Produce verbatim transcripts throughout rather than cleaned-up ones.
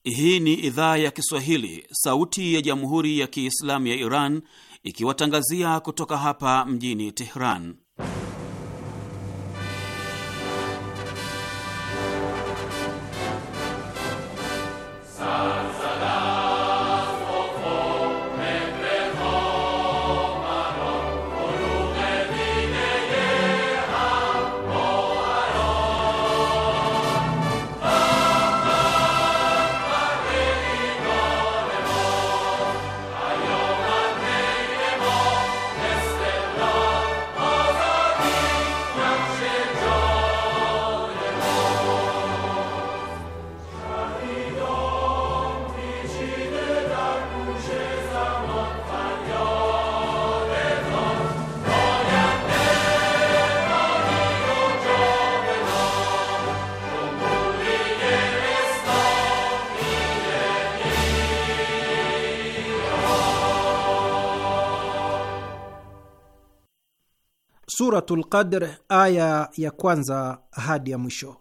Hii ni idhaa ya Kiswahili, sauti ya Jamhuri ya Kiislamu ya Iran, ikiwatangazia kutoka hapa mjini Tehran. Suratul Qadr, aya ya kwanza hadi ya mwisho.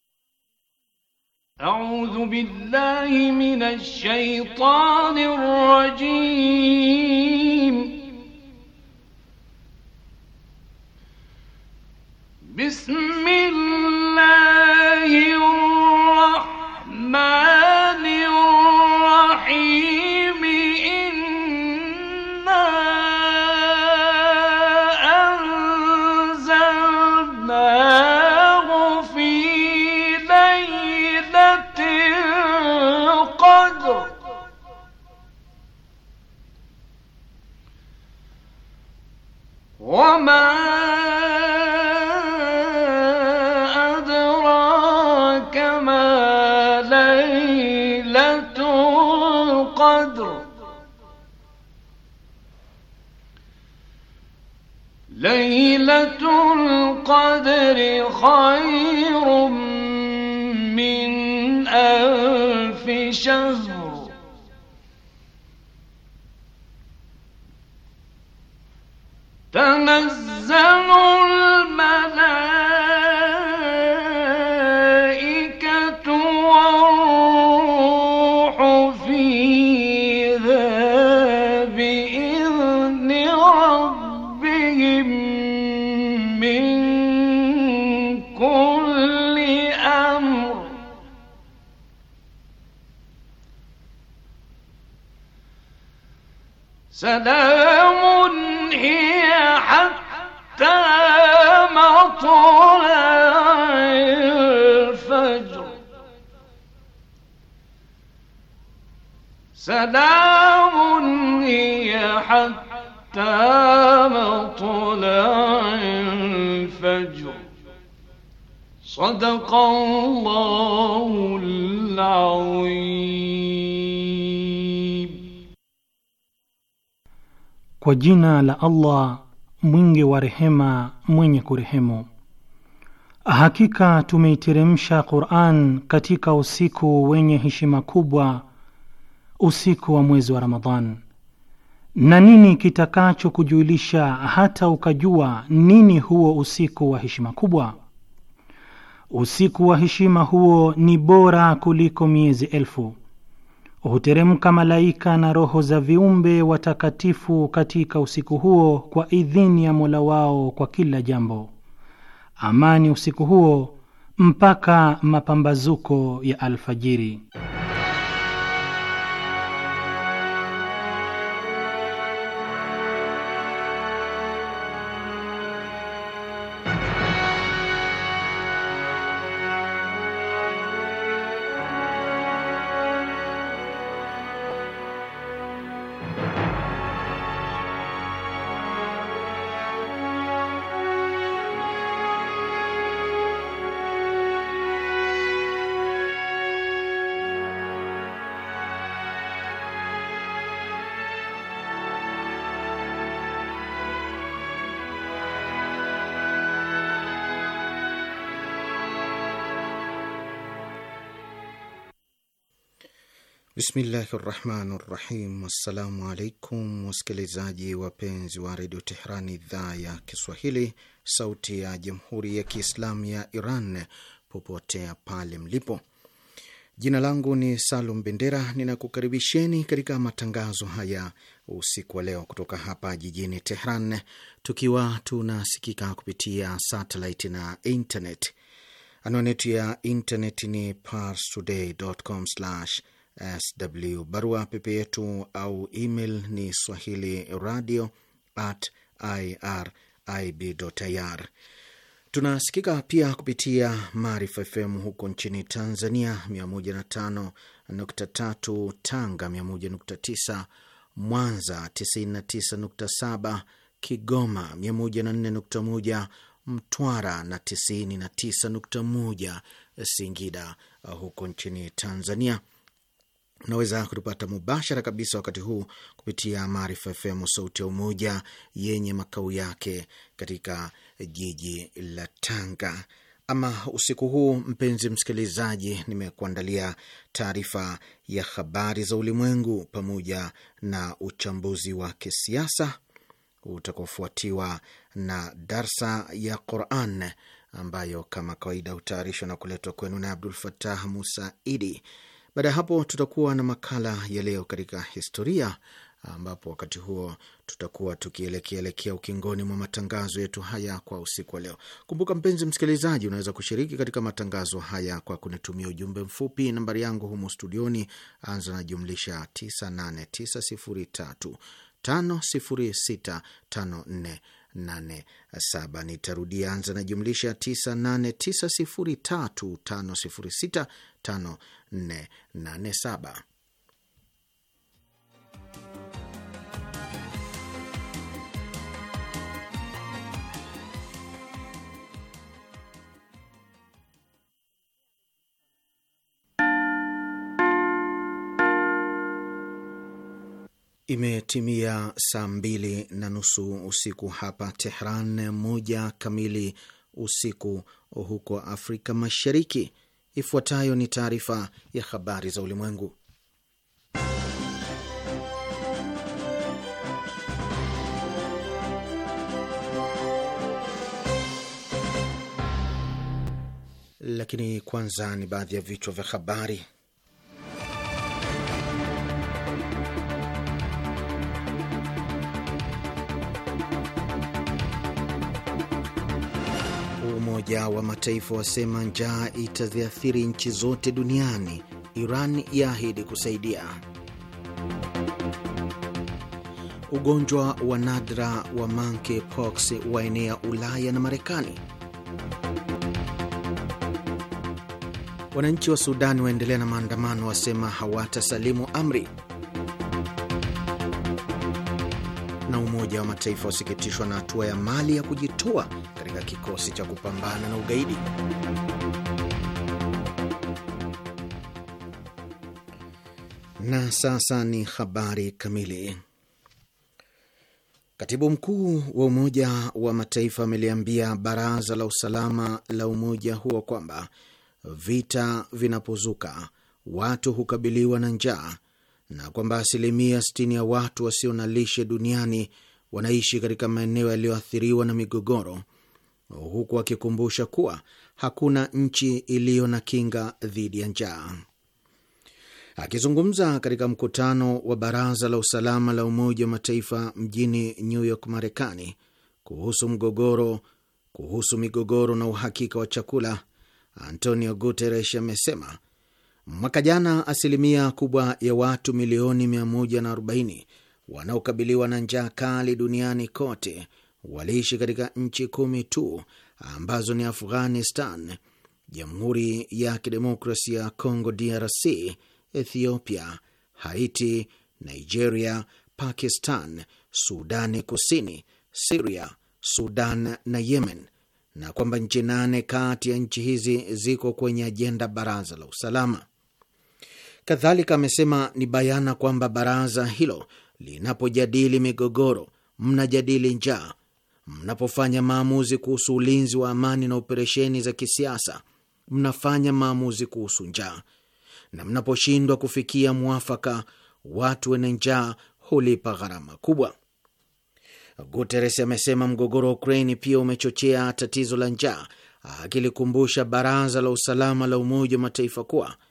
A'udhu billahi minash shaitanir rajim. Bismillahir rahmanir rahim. وما أدراك ما ليلة القدر ليلة القدر خير من ألف شهر تنزل الملائكة والروح فيها بإذن ربهم من كل أمر سلام هي حتى مطلع الفجر سلام هي حتى مطلع الفجر صدق الله العظيم. Kwa jina la Allah mwingi wa rehema mwenye kurehemu. Hakika tumeiteremsha Qur'an katika usiku wenye heshima kubwa, usiku wa mwezi wa Ramadhan. Na nini kitakacho kujulisha hata ukajua nini huo usiku wa heshima kubwa? Usiku wa heshima huo ni bora kuliko miezi elfu. Huteremka malaika na roho za viumbe watakatifu katika usiku huo kwa idhini ya Mola wao kwa kila jambo. Amani usiku huo mpaka mapambazuko ya alfajiri. Bismillahirrahmanirrahim. Assalamu alaikum wasikilizaji wapenzi wa redio Tehrani, idhaa ya Kiswahili, sauti ya Jamhuri ya Kiislamu ya Iran, popote pale mlipo. Jina langu ni Salum Bendera, ninakukaribisheni katika matangazo haya usiku wa leo kutoka hapa jijini Tehran, tukiwa tunasikika kupitia satellite na internet. Anwani yetu ya internet ni parstoday dot com slash s w. Barua pepe yetu au email ni swahili radio at irib dot i r. Tunasikika pia kupitia Maarifa F M huko nchini Tanzania, mia moja na tano nukta tatu Tanga, mia moja nukta tisa Mwanza, tisini na tisa nukta saba Kigoma, mia moja na nne nukta moja Mtwara na tisini na tisa nukta moja Singida huko nchini Tanzania. Unaweza kutupata mubashara kabisa wakati huu kupitia Maarifa F M sauti ya Umoja yenye makao yake katika jiji la Tanga. Ama usiku huu, mpenzi msikilizaji, nimekuandalia taarifa ya habari za ulimwengu pamoja na uchambuzi wa kisiasa utakaofuatiwa na darsa ya Qur'an ambayo kama kawaida hutayarishwa na kuletwa kwenu na Abdul Fattah Musa Idi. Baada ya hapo tutakuwa na makala ya leo katika historia, ambapo wakati huo tutakuwa tukielekeelekea ukingoni mwa matangazo yetu haya kwa usiku wa leo. Kumbuka mpenzi msikilizaji, unaweza kushiriki katika matangazo haya kwa kunitumia ujumbe mfupi. Nambari yangu humo studioni, anza na jumlisha tisa nane tisa sifuri tatu tano sifuri sita tano nne nane saba. Nitarudia, anza na jumlisha tisa nane tisa sifuri tatu tano sifuri sita tano nne nane saba. Imetimia saa mbili na nusu usiku hapa Tehran, moja kamili usiku huko Afrika Mashariki. Ifuatayo ni taarifa ya habari za ulimwengu, lakini kwanza ni baadhi ya vichwa vya habari. Umoja wa Mataifa wasema njaa itaziathiri nchi zote duniani. Iran yaahidi kusaidia. Ugonjwa wa nadra wa monkeypox waenea Ulaya na Marekani. Wananchi wa Sudani waendelea na maandamano, wasema hawatasalimu amri. Na Umoja wa Mataifa wasikitishwa na hatua ya Mali ya kujitoa katika kikosi cha kupambana na ugaidi. Na sasa ni habari kamili. Katibu mkuu wa Umoja wa Mataifa ameliambia Baraza la Usalama la umoja huo kwamba vita vinapozuka watu hukabiliwa na njaa na kwamba asilimia sitini ya watu wasio na lishe duniani wanaishi katika maeneo yaliyoathiriwa na migogoro, huku akikumbusha kuwa hakuna nchi iliyo na kinga dhidi ya njaa. Akizungumza katika mkutano wa Baraza la Usalama la Umoja wa Mataifa mjini New York, Marekani, kuhusu mgogoro kuhusu migogoro na uhakika wa chakula, Antonio Guterres amesema mwaka jana asilimia kubwa ya watu milioni mia moja na arobaini wanaokabiliwa na njaa kali duniani kote waliishi katika nchi kumi tu ambazo ni Afghanistan, Jamhuri ya Kidemokrasia ya Kongo D R C, Ethiopia, Haiti, Nigeria, Pakistan, Sudani Kusini, Syria, Sudan na Yemen, na kwamba nchi nane kati ya nchi hizi ziko kwenye ajenda Baraza la Usalama. Kadhalika amesema ni bayana kwamba baraza hilo linapojadili migogoro, mnajadili njaa. Mnapofanya maamuzi kuhusu ulinzi wa amani na operesheni za kisiasa, mnafanya maamuzi kuhusu njaa. Na mnaposhindwa kufikia mwafaka, watu wenye njaa hulipa gharama kubwa. Guterres amesema mgogoro wa Ukraini pia umechochea tatizo la njaa, akilikumbusha Baraza la Usalama la Umoja wa Mataifa kuwa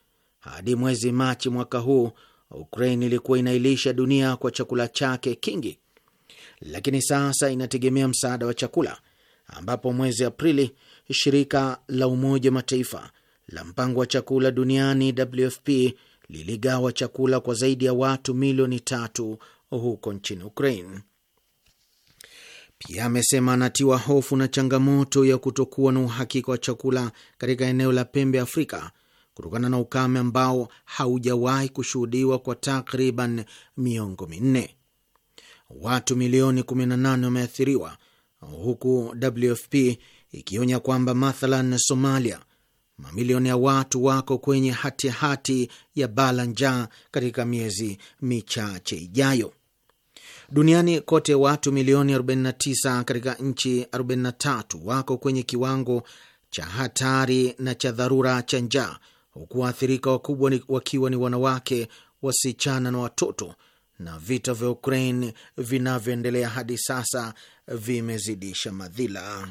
Hadi mwezi Machi mwaka huu, Ukraine ilikuwa inailisha dunia kwa chakula chake kingi, lakini sasa inategemea msaada wa chakula, ambapo mwezi Aprili shirika la Umoja Mataifa la mpango wa chakula duniani W F P liligawa chakula kwa zaidi ya watu milioni tatu huko nchini Ukraine. Pia amesema anatiwa hofu na changamoto ya kutokuwa na uhakika wa chakula katika eneo la pembe Afrika kutokana na ukame ambao haujawahi kushuhudiwa kwa takriban miongo minne. Watu milioni kumi na nane wameathiriwa, huku W F P ikionya kwamba mathalan Somalia, mamilioni ya watu wako kwenye hati hati ya bala njaa katika miezi michache ijayo. Duniani kote watu milioni arobaini na tisa katika nchi arobaini na tatu wako kwenye kiwango cha hatari na cha dharura cha njaa, huku waathirika wakubwa wakiwa ni wanawake, wasichana na watoto, na vita vya Ukraine vinavyoendelea hadi sasa vimezidisha madhila.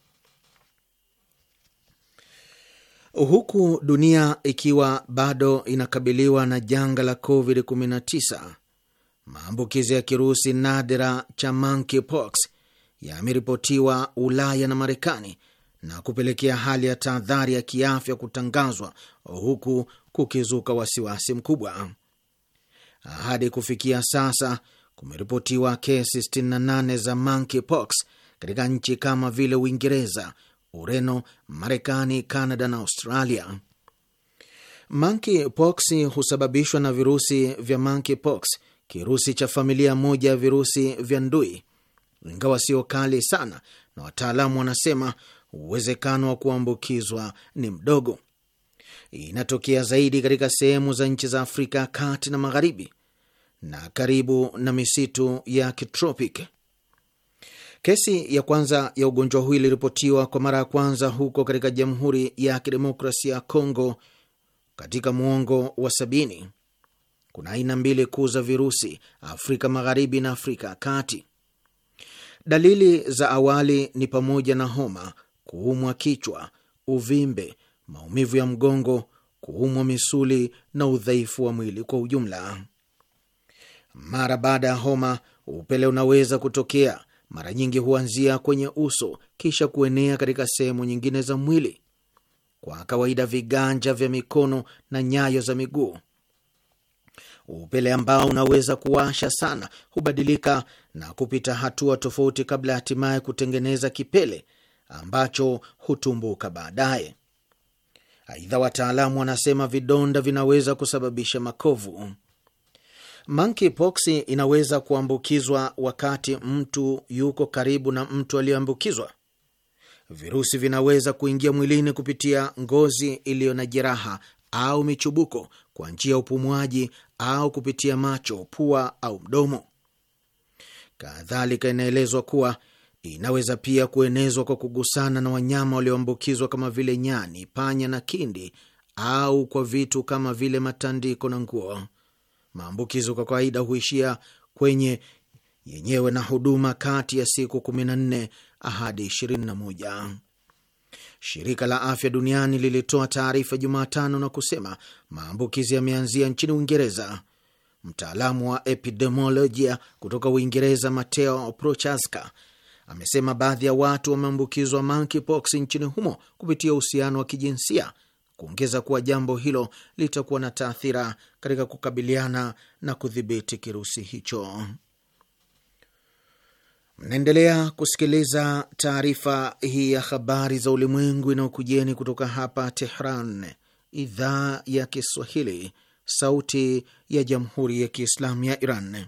Huku dunia ikiwa bado inakabiliwa na janga la covid kumi na tisa, maambukizi ya kirusi nadira cha monkeypox yameripotiwa Ulaya na Marekani na kupelekea hali ya tahadhari ya kiafya kutangazwa, huku kukizuka wasiwasi mkubwa. Hadi kufikia sasa kumeripotiwa kesi sitini na nane za monkeypox katika nchi kama vile Uingereza, Ureno, Marekani, Kanada na Australia. Monkeypox husababishwa na virusi vya monkeypox, kirusi cha familia moja ya virusi vya ndui, ingawa sio kali sana, na wataalamu wanasema uwezekano wa kuambukizwa ni mdogo. Inatokea zaidi katika sehemu za nchi za Afrika kati na magharibi na karibu na misitu ya kitropiki. Kesi ya kwanza ya ugonjwa huu iliripotiwa kwa mara ya kwanza huko katika Jamhuri ya Kidemokrasia ya Kongo katika muongo wa sabini. Kuna aina mbili kuu za virusi, Afrika Magharibi na Afrika Kati. Dalili za awali ni pamoja na homa, kuumwa kichwa, uvimbe, maumivu ya mgongo, kuumwa misuli na udhaifu wa mwili kwa ujumla. Mara baada ya homa, upele unaweza kutokea. Mara nyingi huanzia kwenye uso kisha kuenea katika sehemu nyingine za mwili, kwa kawaida viganja vya mikono na nyayo za miguu. Upele ambao unaweza kuwasha sana hubadilika na kupita hatua tofauti kabla hatimaye kutengeneza kipele ambacho hutumbuka baadaye. Aidha, wataalamu wanasema vidonda vinaweza kusababisha makovu. Monkeypox inaweza kuambukizwa wakati mtu yuko karibu na mtu aliyeambukizwa. Virusi vinaweza kuingia mwilini kupitia ngozi iliyo na jeraha au michubuko, kwa njia ya upumuaji au kupitia macho, pua au mdomo. Kadhalika, inaelezwa kuwa inaweza pia kuenezwa kwa kugusana na wanyama walioambukizwa kama vile nyani, panya na kindi, au kwa vitu kama vile matandiko na nguo. Maambukizo kwa kawaida huishia kwenye yenyewe na huduma kati ya siku kumi na nne hadi ishirini na moja. Shirika la Afya Duniani lilitoa taarifa Jumatano na kusema maambukizi yameanzia nchini Uingereza. Mtaalamu wa epidemiolojia kutoka Uingereza, Matteo Prochaska, amesema baadhi ya watu wameambukizwa monkeypox nchini humo kupitia uhusiano wa kijinsia, kuongeza kuwa jambo hilo litakuwa na taathira katika kukabiliana na kudhibiti kirusi hicho. Mnaendelea kusikiliza taarifa hii ya habari za ulimwengu inayokujeni kutoka hapa Tehran, idhaa ya Kiswahili, sauti ya Jamhuri ya Kiislamu ya Iran.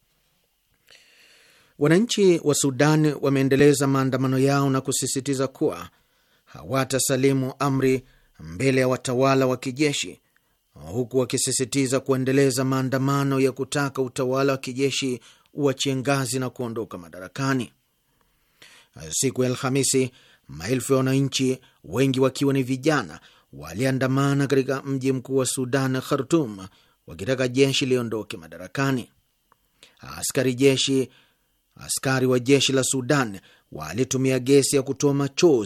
Wananchi wa Sudan wameendeleza maandamano yao na kusisitiza kuwa hawatasalimu amri mbele ya watawala wa kijeshi, huku wakisisitiza kuendeleza maandamano ya kutaka utawala wa kijeshi uachie ngazi na kuondoka madarakani. Siku ya Alhamisi, maelfu ya wananchi, wengi wakiwa ni vijana, waliandamana katika mji mkuu wa Sudan, Khartoum, wakitaka jeshi liondoke madarakani. Askari jeshi askari wa jeshi la Sudan walitumia gesi ya kutoa machozi,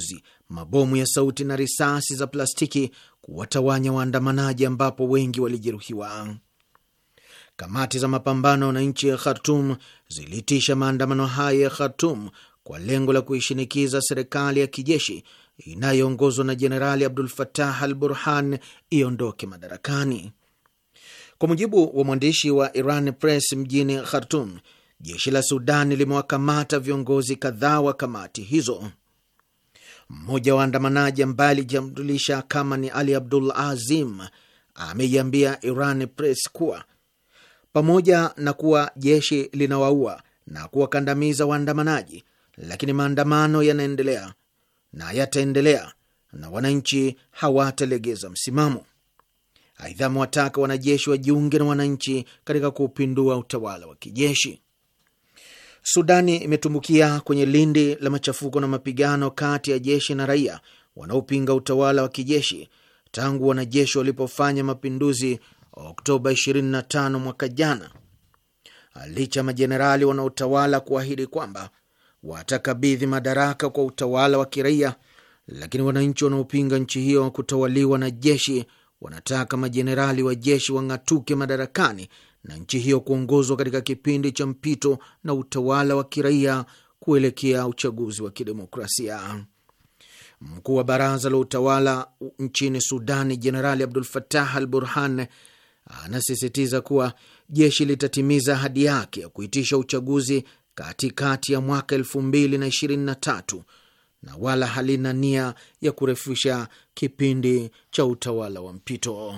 mabomu ya sauti na risasi za plastiki kuwatawanya waandamanaji, ambapo wengi walijeruhiwa. Kamati za mapambano na nchi ya Khartoum ziliitisha maandamano haya ya Khartoum kwa lengo la kuishinikiza serikali ya kijeshi inayoongozwa na Jenerali Abdul Fattah al-Burhan iondoke madarakani. Kwa mujibu wa mwandishi wa Iran Press mjini Khartoum, jeshi la Sudani limewakamata viongozi kadhaa wa kamati hizo. Mmoja wa waandamanaji ambaye alijambulisha kama ni Ali Abdul Azim ameiambia Iran Press kuwa pamoja na kuwa jeshi linawaua na kuwakandamiza waandamanaji, lakini maandamano yanaendelea na yataendelea na wananchi hawatalegeza msimamo. Aidha, amewataka wanajeshi wajiunge na wananchi katika kupindua utawala wa kijeshi. Sudani imetumbukia kwenye lindi la machafuko na mapigano kati ya jeshi na raia wanaopinga utawala wa kijeshi tangu wanajeshi walipofanya mapinduzi Oktoba ishirini na tano mwaka jana. Licha majenerali wanaotawala kuahidi kwamba watakabidhi madaraka kwa utawala wa kiraia, lakini wananchi wanaopinga nchi hiyo kutawaliwa na jeshi wanataka majenerali wa jeshi wang'atuke madarakani na nchi hiyo kuongozwa katika kipindi cha mpito na utawala wa kiraia kuelekea uchaguzi wa kidemokrasia. Mkuu wa baraza la utawala nchini Sudani, Jenerali Abdul Fattah al-Burhan, anasisitiza kuwa jeshi litatimiza ahadi yake ya kuitisha uchaguzi katikati ya mwaka elfu mbili na ishirini na tatu na wala halina nia ya kurefusha kipindi cha utawala wa mpito.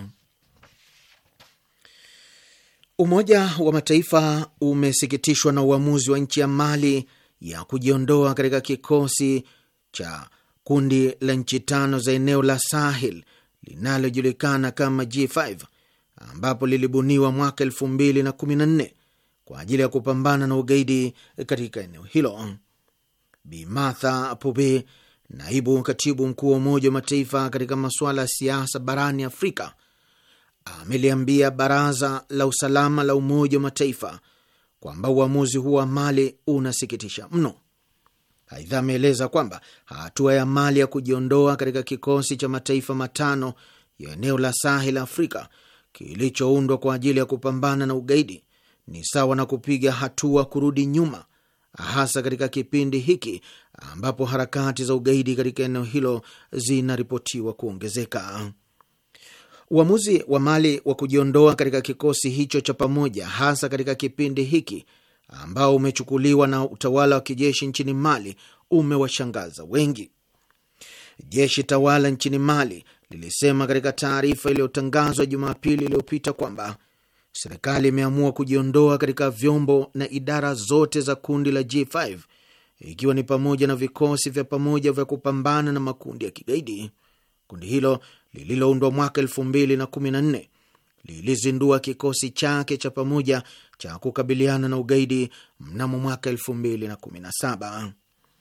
Umoja wa Mataifa umesikitishwa na uamuzi wa nchi ya Mali ya kujiondoa katika kikosi cha kundi la nchi tano za eneo la Sahel linalojulikana kama G tano, ambapo lilibuniwa mwaka elfu mbili na kumi na nne kwa ajili ya kupambana na ugaidi katika eneo hilo. Bi Martha Pobe, naibu katibu mkuu wa Umoja wa Mataifa katika masuala ya siasa barani Afrika, ameliambia Baraza la Usalama la Umoja wa Mataifa kwamba uamuzi huu wa Mali unasikitisha mno. Aidha, ameeleza kwamba hatua ya Mali ya kujiondoa katika kikosi cha mataifa matano ya eneo la Sahel Afrika kilichoundwa kwa ajili ya kupambana na ugaidi ni sawa na kupiga hatua kurudi nyuma, hasa katika kipindi hiki ambapo harakati za ugaidi katika eneo hilo zinaripotiwa kuongezeka. Uamuzi wa Mali wa kujiondoa katika kikosi hicho cha pamoja, hasa katika kipindi hiki ambao umechukuliwa na utawala wa kijeshi nchini Mali, umewashangaza wengi. Jeshi tawala nchini Mali lilisema katika taarifa iliyotangazwa Jumapili iliyopita kwamba serikali imeamua kujiondoa katika vyombo na idara zote za kundi la G tano, ikiwa ni pamoja na vikosi vya pamoja vya kupambana na makundi ya kigaidi. Kundi hilo lililoundwa mwaka elfu mbili na kumi na nne lilizindua kikosi chake cha pamoja cha kukabiliana na ugaidi mnamo mwaka elfu mbili na kumi na saba.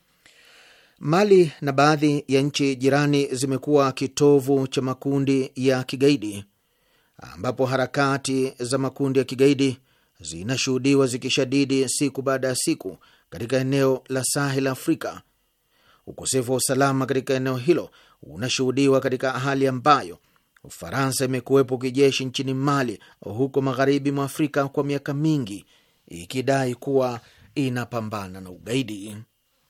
Mali na baadhi ya nchi jirani zimekuwa kitovu cha makundi ya kigaidi, ambapo harakati za makundi ya kigaidi zinashuhudiwa zikishadidi siku baada ya siku katika eneo la Sahel Afrika. Ukosefu wa usalama katika eneo hilo unashuhudiwa katika hali ambayo Ufaransa imekuwepo kijeshi nchini Mali huko magharibi mwa Afrika kwa miaka mingi, ikidai kuwa inapambana na ugaidi.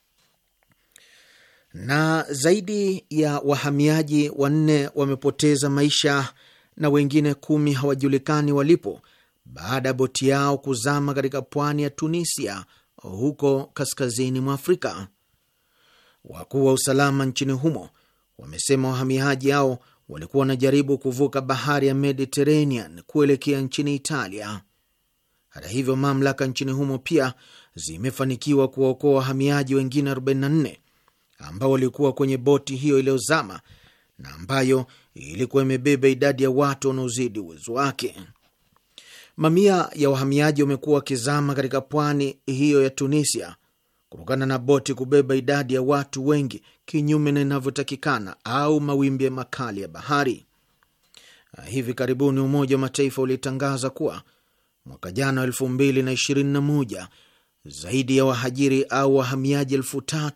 Na zaidi ya wahamiaji wanne wamepoteza maisha na wengine kumi hawajulikani walipo baada ya boti yao kuzama katika pwani ya Tunisia huko kaskazini mwa Afrika. Wakuu wa usalama nchini humo wamesema wahamiaji hao walikuwa wanajaribu kuvuka bahari ya Mediterranean kuelekea nchini Italia. Hata hivyo, mamlaka nchini humo pia zimefanikiwa kuwaokoa wahamiaji wengine arobaini na nne ambao walikuwa kwenye boti hiyo iliyozama na ambayo ilikuwa imebeba idadi ya watu wanaozidi uwezo wake. Mamia ya wahamiaji wamekuwa wakizama katika pwani hiyo ya Tunisia kutokana na boti kubeba idadi ya watu wengi kinyume na inavyotakikana au mawimbi makali ya bahari. Hivi karibuni Umoja wa Mataifa ulitangaza kuwa mwaka jana elfu mbili na ishirini na moja zaidi ya wahajiri au wahamiaji elfu tatu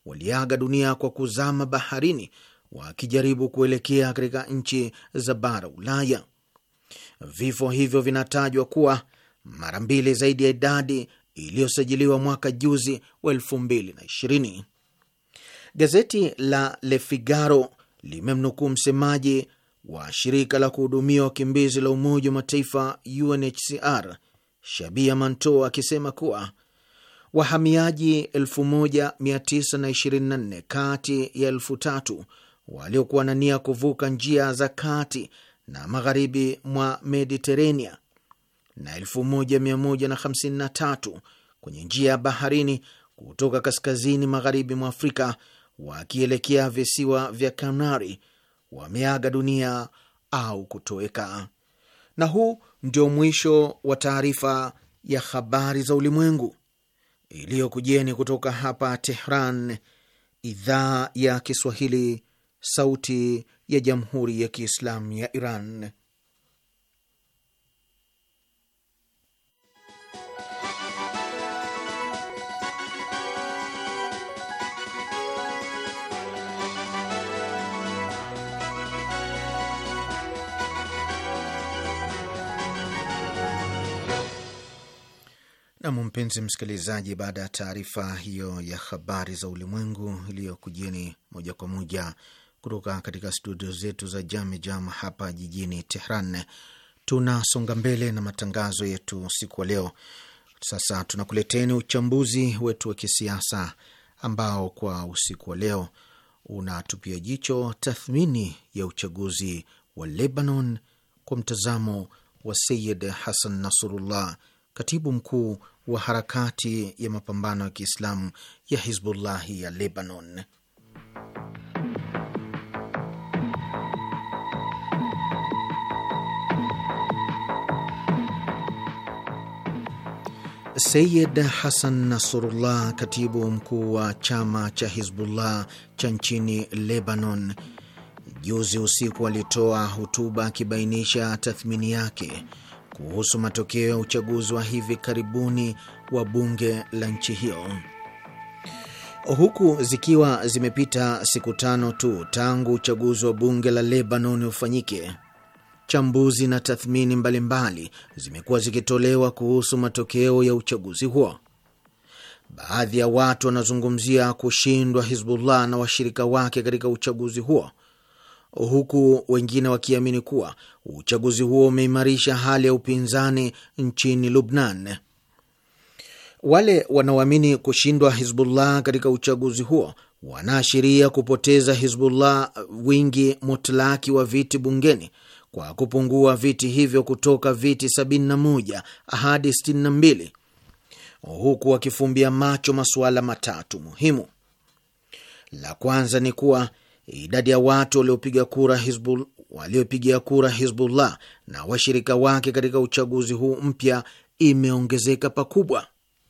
waliaga dunia kwa kuzama baharini wakijaribu kuelekea katika nchi za bara Ulaya. Vifo hivyo vinatajwa kuwa mara mbili zaidi ya idadi iliyosajiliwa mwaka juzi wa elfu mbili na ishirini. Gazeti la Le Figaro limemnukuu msemaji wa shirika la kuhudumia wakimbizi la Umoja wa Mataifa U N H C R Shabia Manto akisema kuwa wahamiaji elfu moja mia tisa na ishirini na nne kati ya elfu tatu waliokuwa na nia kuvuka njia za kati na magharibi mwa Mediterania na elfu moja mia moja na hamsini na tatu kwenye njia ya baharini kutoka kaskazini magharibi mwa Afrika wakielekea visiwa vya Kanari wameaga dunia au kutoweka. Na huu ndio mwisho wa taarifa ya habari za ulimwengu iliyokujeni kutoka hapa Tehran, idhaa ya Kiswahili, sauti ya Jamhuri ya Kiislamu ya Iran. Na mpenzi msikilizaji, baada ya taarifa hiyo ya habari za ulimwengu iliyokujeni moja kwa moja kutoka katika studio zetu za Jame Jam hapa jijini Tehran, tunasonga mbele na matangazo yetu siku wa leo. Sasa tunakuleteni uchambuzi wetu wa kisiasa ambao kwa usiku wa leo unatupia jicho tathmini ya uchaguzi wa Lebanon kwa mtazamo wa Sayyid Hassan Nasrullah, katibu mkuu wa harakati ya mapambano ya Kiislamu ya Hizbullahi ya Lebanon. Sayyid Hassan Nasrullah, katibu mkuu wa chama cha Hizbullah cha nchini Lebanon, juzi usiku alitoa hutuba akibainisha tathmini yake kuhusu matokeo ya uchaguzi wa hivi karibuni wa bunge la nchi hiyo. Huku zikiwa zimepita siku tano tu tangu uchaguzi wa bunge la Lebanon ufanyike, chambuzi na tathmini mbalimbali zimekuwa zikitolewa kuhusu matokeo ya uchaguzi huo. Baadhi ya watu wanazungumzia kushindwa Hizbullah na washirika wake katika uchaguzi huo, huku wengine wakiamini kuwa uchaguzi huo umeimarisha hali ya upinzani nchini Lubnan. Wale wanaoamini kushindwa Hizbullah katika uchaguzi huo wanaashiria kupoteza Hizbullah wingi mutlaki wa viti bungeni kwa kupungua viti hivyo kutoka viti sabini na moja hadi sitini na mbili, huku wakifumbia macho masuala matatu muhimu. La kwanza ni kuwa idadi ya watu waliopiga kura Hizbullah waliopigia kura Hizbullah na washirika wake katika uchaguzi huu mpya imeongezeka pakubwa.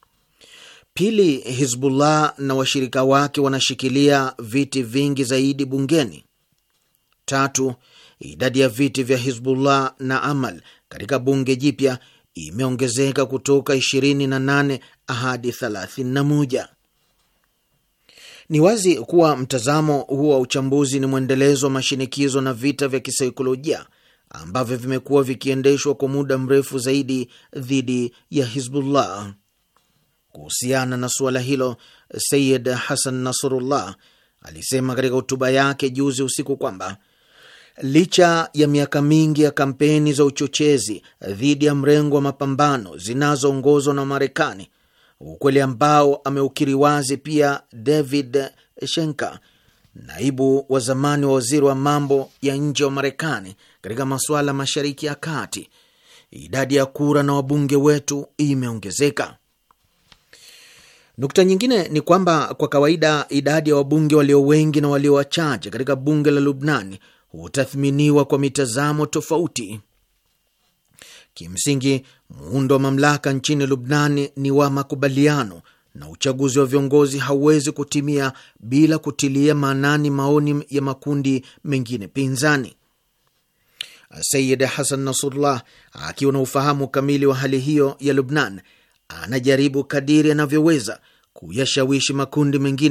Pili, Hizbullah na washirika wake wanashikilia viti vingi zaidi bungeni. Tatu, idadi ya viti vya Hizbullah na Amal katika bunge jipya imeongezeka kutoka ishirini na nane hadi thelathini na moja. Ni wazi kuwa mtazamo huu wa uchambuzi ni mwendelezo wa mashinikizo na vita vya kisaikolojia ambavyo vimekuwa vikiendeshwa kwa muda mrefu zaidi dhidi ya Hizbullah. Kuhusiana na suala hilo, Sayyid Hassan Nasrullah alisema katika hotuba yake juzi usiku kwamba licha ya miaka mingi ya kampeni za uchochezi dhidi ya mrengo wa mapambano zinazoongozwa na Marekani, ukweli ambao ameukiri wazi pia David Shenka, naibu wa zamani wa waziri wa mambo ya nje wa Marekani katika masuala Mashariki ya Kati, idadi ya kura na wabunge wetu imeongezeka. Nukta nyingine ni kwamba kwa kawaida idadi ya wabunge walio wengi na walio wachache katika bunge la Lubnan hutathminiwa kwa mitazamo tofauti. Kimsingi, muundo wa mamlaka nchini Lubnan ni wa makubaliano na uchaguzi wa viongozi hauwezi kutimia bila kutilia maanani maoni ya makundi mengine pinzani. Sayyid Hassan Nasrullah, akiwa na ufahamu kamili wa hali hiyo ya Lubnan, anajaribu kadiri anavyoweza kuyashawishi makundi mengine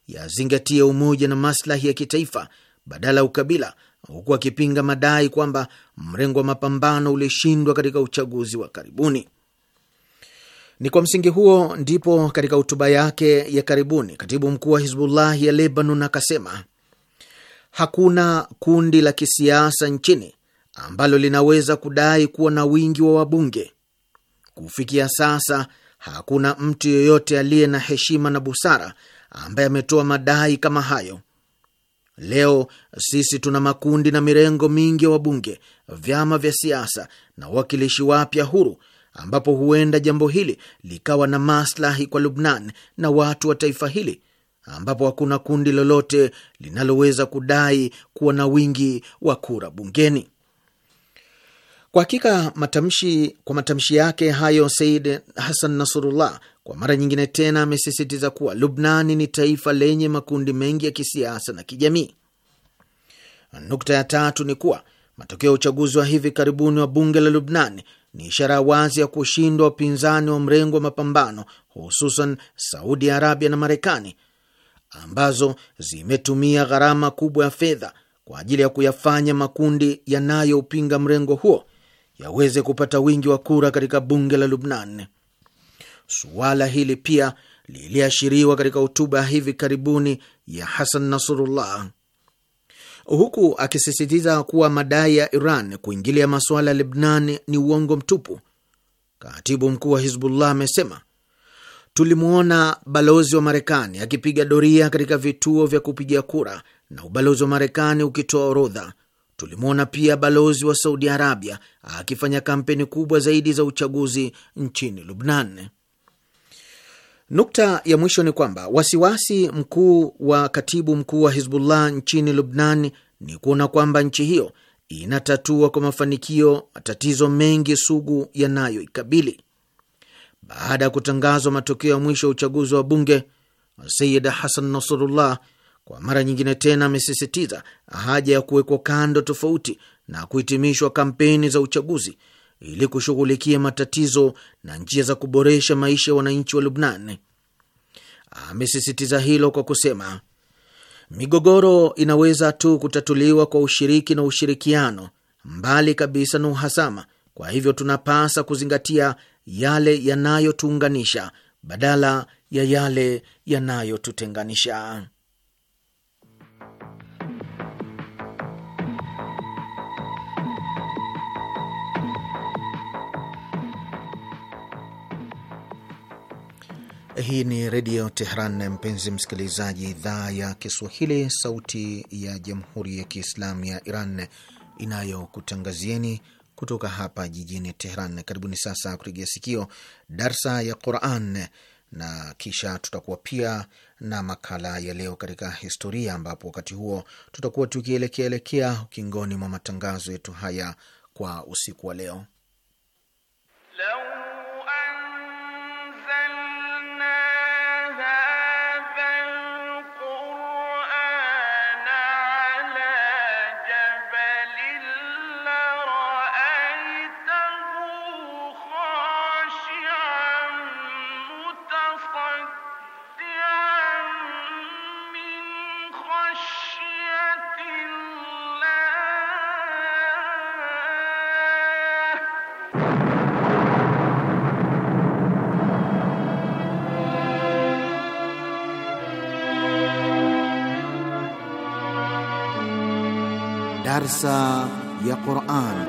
yazingatie umoja na maslahi ya kitaifa badala ya ukabila, huku akipinga madai kwamba mrengo wa mapambano ulishindwa katika uchaguzi wa karibuni. Ni kwa msingi huo ndipo katika hotuba yake ya karibuni katibu mkuu wa Hizbullah ya Lebanon akasema, hakuna kundi la kisiasa nchini ambalo linaweza kudai kuwa na wingi wa wabunge. Kufikia sasa hakuna mtu yeyote aliye na heshima na busara ambaye ametoa madai kama hayo. Leo sisi tuna makundi na mirengo mingi ya wabunge, vyama vya siasa na wakilishi wapya huru, ambapo huenda jambo hili likawa na maslahi kwa Lubnan na watu wa taifa hili, ambapo hakuna kundi lolote linaloweza kudai kuwa na wingi wa kura bungeni. Kwa hakika matamshi, kwa matamshi yake hayo, Said Hassan Nasrullah kwa mara nyingine tena amesisitiza kuwa Lubnani ni taifa lenye makundi mengi ya kisiasa na kijamii. Nukta ya tatu ni kuwa matokeo ya uchaguzi wa hivi karibuni wa bunge la Lubnani ni ishara wazi ya kushindwa upinzani wa mrengo wa mapambano, hususan Saudi Arabia na Marekani, ambazo zimetumia gharama kubwa ya fedha kwa ajili ya kuyafanya makundi yanayopinga mrengo huo yaweze kupata wingi wa kura katika bunge la Lubnan. Suala hili pia liliashiriwa katika hotuba hivi karibuni ya Hassan Nasrullah, huku akisisitiza kuwa madai ya Iran kuingilia masuala ya Lebanon ni uongo mtupu. Katibu mkuu wa Hizbullah amesema, tulimuona balozi wa Marekani akipiga doria katika vituo vya kupigia kura na ubalozi wa Marekani ukitoa orodha. Tulimuona pia balozi wa Saudi Arabia akifanya kampeni kubwa zaidi za uchaguzi nchini Lubnan. Nukta ya mwisho ni kwamba wasiwasi mkuu wa katibu mkuu wa Hizbullah nchini Lubnan ni kuona kwamba nchi hiyo inatatua kwa mafanikio matatizo mengi sugu yanayoikabili. Baada ya kutangazwa matokeo ya mwisho ya uchaguzi wa bunge, Sayyid Hassan Nasrullah kwa mara nyingine tena amesisitiza haja ya kuwekwa kando tofauti na kuhitimishwa kampeni za uchaguzi ili kushughulikia matatizo na njia za kuboresha maisha ya wananchi wa Lubnan. Amesisitiza hilo kwa kusema, migogoro inaweza tu kutatuliwa kwa ushiriki na ushirikiano, mbali kabisa na uhasama. Kwa hivyo tunapasa kuzingatia yale yanayotuunganisha badala ya yale yanayotutenganisha. Hii ni Redio Tehran, mpenzi msikilizaji, idhaa ya Kiswahili, sauti ya Jamhuri ya Kiislamu ya Iran inayokutangazieni kutoka hapa jijini Tehran. Karibuni sasa kutegea sikio darsa ya Quran, na kisha tutakuwa pia na makala ya leo katika historia, ambapo wakati huo tutakuwa tukielekea elekea ukingoni mwa matangazo yetu haya kwa usiku wa leo. Darsa ya Quran.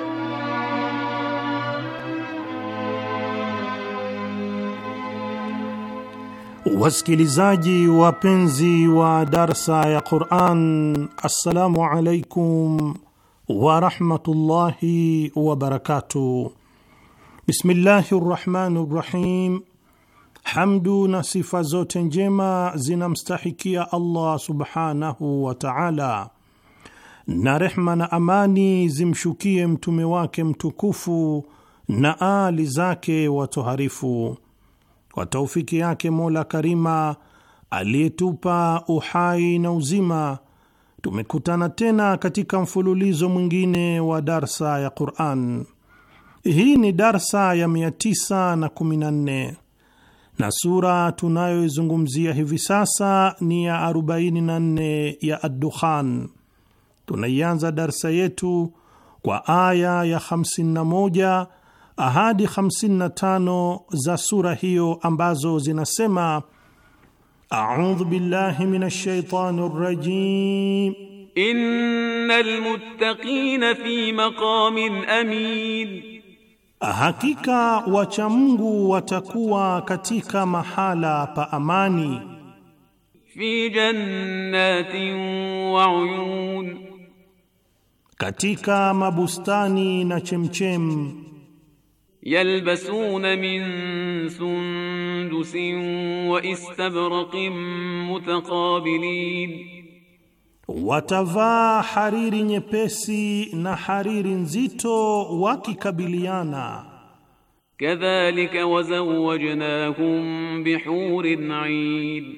Wasikilizaji wapenzi wa darsa ya Quran, assalamu alaikum wa rahmatullahi wa barakatuh. Bismillahir rahmanir rahim. Hamdu na sifa zote njema zinamstahikia Allah subhanahu wa ta'ala, na rehma na amani zimshukie mtume wake mtukufu na ali zake watoharifu. Kwa taufiki yake Mola Karima aliyetupa uhai na uzima, tumekutana tena katika mfululizo mwingine wa darsa ya Qur'an. Hii ni darsa ya mia tisa na kumi na nne na sura tunayoizungumzia hivi sasa ni ya arobaini na nne ya Ad-Dukhan. Tunaianza darsa yetu kwa aya ya hamsini na moja hadi hamsini na tano za sura hiyo ambazo zinasema: A'udhu billahi minash shaitanir rajim. Innal muttaqina fi maqamin amin, hakika wacha Mungu watakuwa katika mahala pa amani. Fi jannatin wa uyun, katika mabustani na chemchem. Yalbasuna min sundusin wa istabraqin mutaqabilin, watavaa hariri nyepesi na hariri nzito wakikabiliana. Kadhalika wazawwajnahum bihurin 'ain,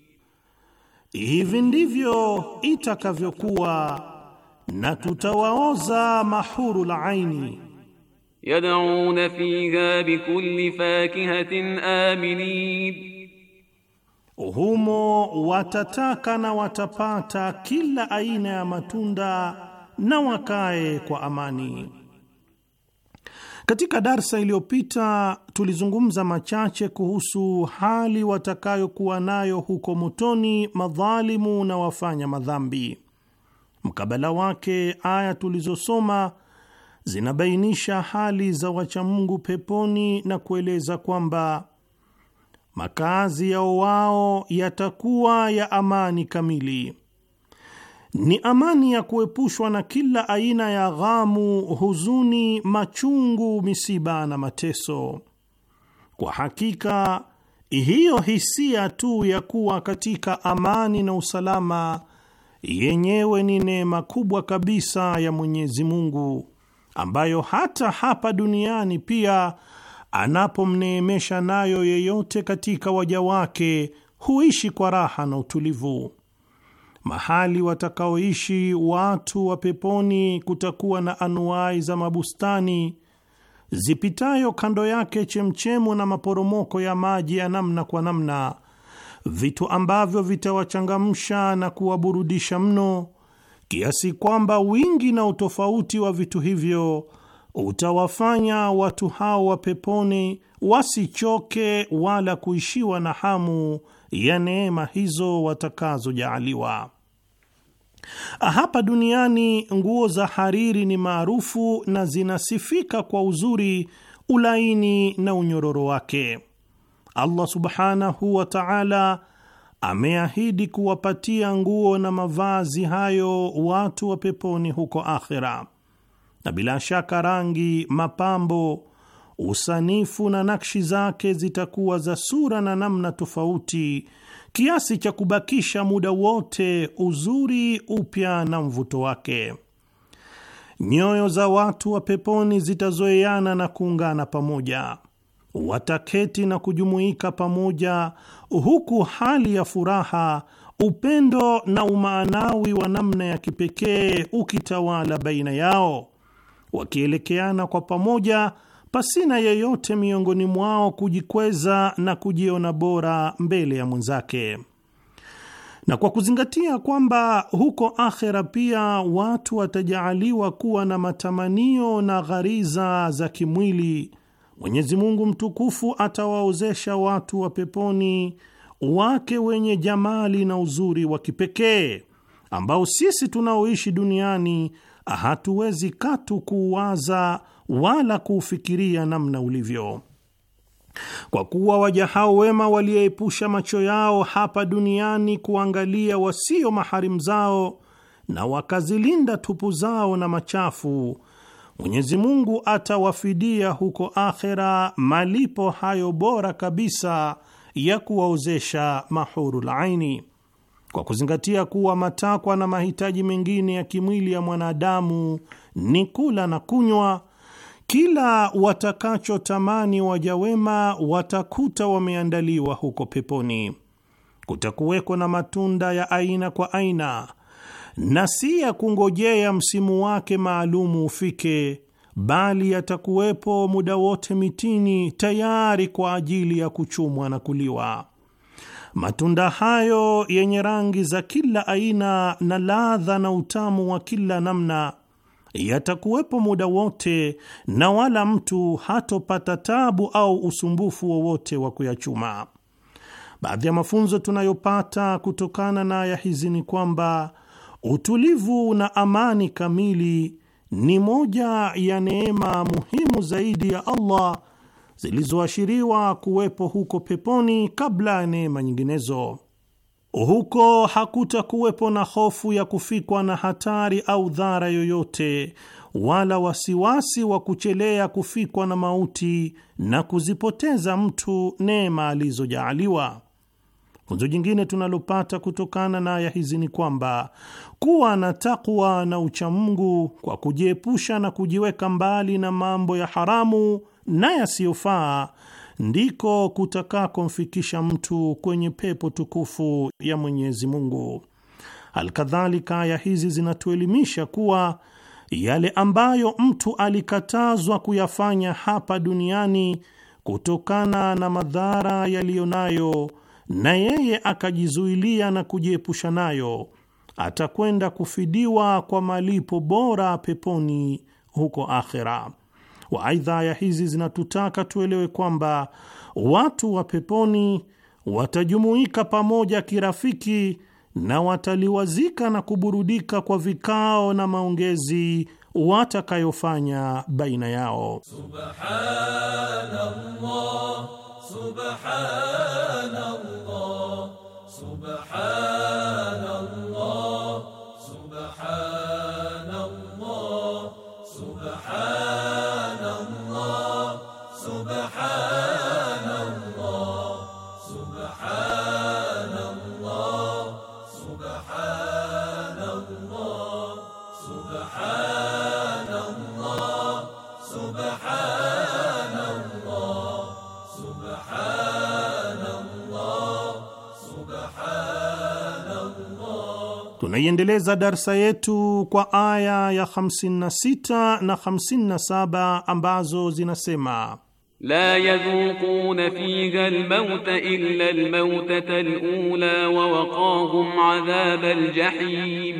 hivi ndivyo itakavyokuwa na tutawaoza mahuru la aini. Yad'una fiha bikulli fakihatin aminin, humo watataka na watapata kila aina ya matunda na wakae kwa amani. Katika darsa iliyopita tulizungumza machache kuhusu hali watakayokuwa nayo huko motoni madhalimu na wafanya madhambi. Mkabala wake, aya tulizosoma zinabainisha hali za wacha Mungu peponi na kueleza kwamba makazi yao wao yatakuwa ya amani kamili. Ni amani ya kuepushwa na kila aina ya ghamu, huzuni, machungu, misiba na mateso. Kwa hakika hiyo hisia tu ya kuwa katika amani na usalama yenyewe ni neema kubwa kabisa ya Mwenyezi Mungu, ambayo hata hapa duniani pia anapomneemesha nayo yeyote katika waja wake huishi kwa raha na utulivu. Mahali watakaoishi watu wa peponi kutakuwa na anuwai za mabustani zipitayo kando yake chemchemu na maporomoko ya maji ya namna kwa namna, vitu ambavyo vitawachangamsha na kuwaburudisha mno, kiasi kwamba wingi na utofauti wa vitu hivyo utawafanya watu hao wa peponi wasichoke wala kuishiwa na hamu ya neema hizo watakazojaaliwa. Hapa duniani nguo za hariri ni maarufu na zinasifika kwa uzuri, ulaini na unyororo wake. Allah subhanahu wa ta'ala ameahidi kuwapatia nguo na mavazi hayo watu wa peponi huko akhera, na bila shaka rangi, mapambo, usanifu na nakshi zake zitakuwa za sura na namna tofauti, kiasi cha kubakisha muda wote uzuri, upya na mvuto wake. Nyoyo za watu wa peponi zitazoeana na kuungana pamoja, wataketi na kujumuika pamoja, huku hali ya furaha, upendo na umaanawi wa namna ya kipekee ukitawala baina yao, wakielekeana kwa pamoja pasina yeyote miongoni mwao kujikweza na kujiona bora mbele ya mwenzake. Na kwa kuzingatia kwamba huko akhera pia watu watajaaliwa kuwa na matamanio na ghariza za kimwili, Mwenyezi Mungu mtukufu atawaozesha watu wa peponi wake wenye jamali na uzuri wa kipekee ambao sisi tunaoishi duniani hatuwezi katu kuuwaza wala kuufikiria namna ulivyo. Kwa kuwa waja hao wema walioepusha macho yao hapa duniani kuangalia wasio maharimu zao na wakazilinda tupu zao na machafu, Mwenyezi Mungu atawafidia huko akhera malipo hayo bora kabisa ya kuwaozesha mahurul aini. Kwa kuzingatia kuwa matakwa na mahitaji mengine ya kimwili ya mwanadamu ni kula na kunywa, kila watakachotamani waja wema watakuta wameandaliwa huko peponi. Kutakuweko na matunda ya aina kwa aina, na si ya kungojea msimu wake maalumu ufike, bali yatakuwepo muda wote mitini tayari kwa ajili ya kuchumwa na kuliwa. Matunda hayo yenye rangi za kila aina na ladha na utamu wa kila namna yatakuwepo muda wote, na wala mtu hatopata tabu au usumbufu wowote wa kuyachuma. Baadhi ya mafunzo tunayopata kutokana na aya hizi ni kwamba utulivu na amani kamili ni moja ya neema muhimu zaidi ya Allah zilizoashiriwa kuwepo huko peponi kabla ya neema nyinginezo. Huko hakutakuwepo na hofu ya kufikwa na hatari au dhara yoyote, wala wasiwasi wa kuchelea kufikwa na mauti na kuzipoteza mtu neema alizojaaliwa. Funzo jingine tunalopata kutokana na aya hizi ni kwamba kuwa na takwa na uchamungu kwa kujiepusha na kujiweka mbali na mambo ya haramu na yasiyofaa ndiko kutakakomfikisha mtu kwenye pepo tukufu ya Mwenyezi Mungu. Alkadhalika, aya hizi zinatuelimisha kuwa yale ambayo mtu alikatazwa kuyafanya hapa duniani kutokana na madhara yaliyonayo na yeye akajizuilia na kujiepusha nayo, atakwenda kufidiwa kwa malipo bora peponi huko akhera. Waaidha, aya hizi zinatutaka tuelewe kwamba watu wa peponi watajumuika pamoja kirafiki na wataliwazika na kuburudika kwa vikao na maongezi watakayofanya baina yao. Subhanallah, subhanallah, subhanallah, subhanallah, subhanallah, subhanallah, subhanallah, subhanallah, subhanallah, subhanallah, subhanallah. Tunaiendeleza darsa yetu kwa aya ya hamsini na sita na hamsini na saba ambazo zinasema: la yadhuquna fiha almauta illa almautata alula wa waqahum adhab aljahim,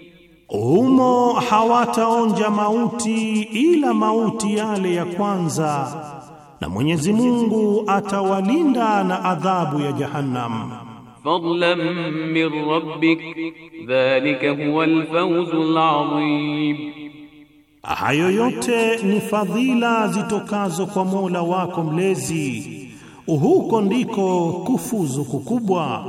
humo hawataonja mauti ila mauti yale ya kwanza, na Mwenyezi Mungu atawalinda na adhabu ya Jahannam. fadlan min rabbik dhalika huwa alfawzul adhim, hayo yote ni fadhila zitokazo kwa Mola wako mlezi, huko ndiko kufuzu kukubwa.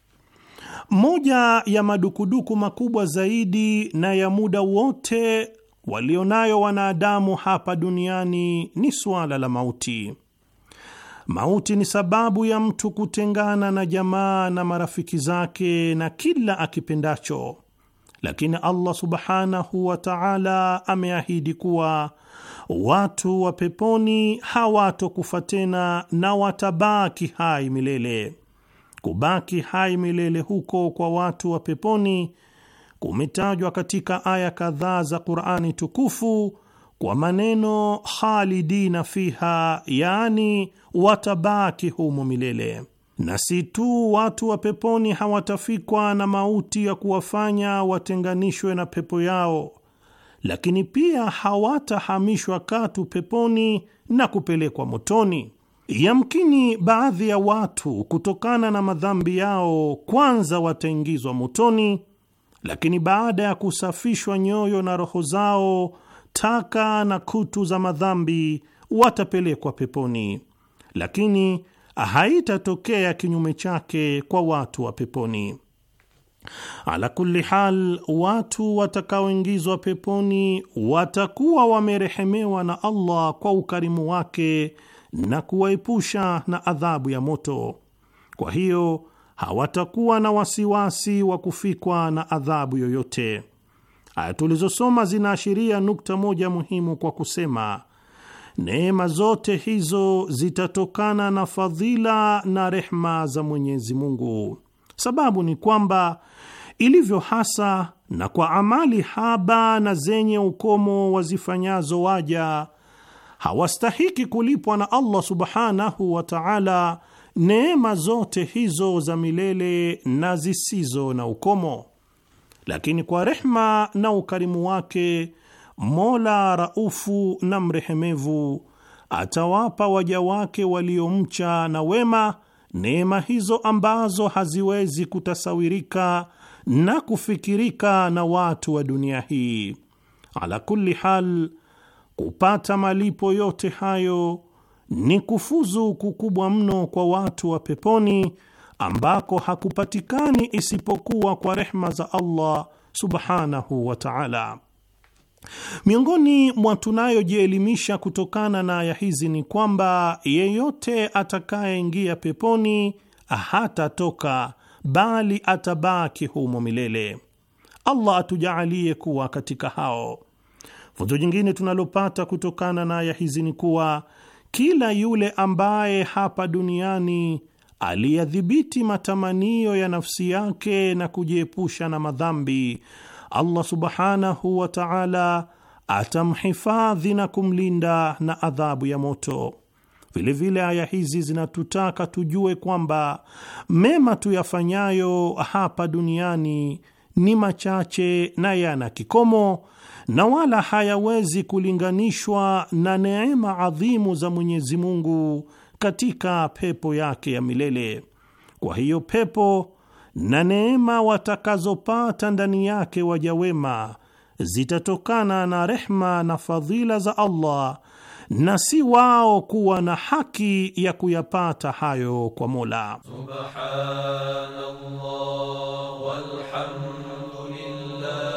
Moja ya madukuduku makubwa zaidi na ya muda wote walionayo wanadamu hapa duniani ni suala la mauti. Mauti ni sababu ya mtu kutengana na jamaa na marafiki zake na kila akipendacho, lakini Allah subhanahu wa ta'ala ameahidi kuwa watu wa peponi hawatokufa tena na watabaki hai milele. Kubaki hai milele huko kwa watu wa peponi kumetajwa katika aya kadhaa za Qur'ani tukufu kwa maneno khalidina fiha, yani watabaki humo milele. Na si tu watu wa peponi hawatafikwa na mauti ya kuwafanya watenganishwe na pepo yao, lakini pia hawatahamishwa katu peponi na kupelekwa motoni. Yamkini baadhi ya watu kutokana na madhambi yao kwanza wataingizwa motoni, lakini baada ya kusafishwa nyoyo na roho zao taka na kutu za madhambi watapelekwa peponi, lakini haitatokea kinyume chake kwa watu wa peponi. Ala kulli hal, watu watakaoingizwa peponi watakuwa wamerehemewa na Allah kwa ukarimu wake na kuwaepusha na adhabu ya moto. Kwa hiyo hawatakuwa na wasiwasi wa kufikwa na adhabu yoyote. Aya tulizosoma zinaashiria nukta moja muhimu kwa kusema neema zote hizo zitatokana na fadhila na rehma za Mwenyezi Mungu. Sababu ni kwamba ilivyo hasa na kwa amali haba na zenye ukomo wazifanyazo waja, hawastahiki kulipwa na Allah subhanahu wa ta'ala neema zote hizo za milele na zisizo na ukomo. Lakini kwa rehma na ukarimu wake Mola raufu na mrehemevu atawapa waja wake waliomcha na wema neema hizo ambazo haziwezi kutasawirika na kufikirika na watu wa dunia hii. Ala kulli hal, kupata malipo yote hayo ni kufuzu kukubwa mno kwa watu wa peponi, ambako hakupatikani isipokuwa kwa rehma za Allah subhanahu wa ta'ala. Miongoni mwa tunayojielimisha kutokana na aya hizi ni kwamba yeyote atakayeingia peponi hatatoka, bali atabaki humo milele. Allah atujaalie kuwa katika hao. Funzo jingine tunalopata kutokana na aya hizi ni kuwa kila yule ambaye hapa duniani aliyadhibiti matamanio ya nafsi yake na kujiepusha na madhambi, Allah subhanahu wa ta'ala atamhifadhi na kumlinda na adhabu ya moto. Vilevile aya hizi zinatutaka tujue kwamba mema tuyafanyayo hapa duniani ni machache na yana kikomo, na wala hayawezi kulinganishwa na neema adhimu za Mwenyezi Mungu katika pepo yake ya milele. Kwa hiyo pepo na neema watakazopata ndani yake waja wema zitatokana na rehma na fadhila za Allah, na si wao kuwa na haki ya kuyapata hayo kwa Mola. Subhanallah walhamdulillah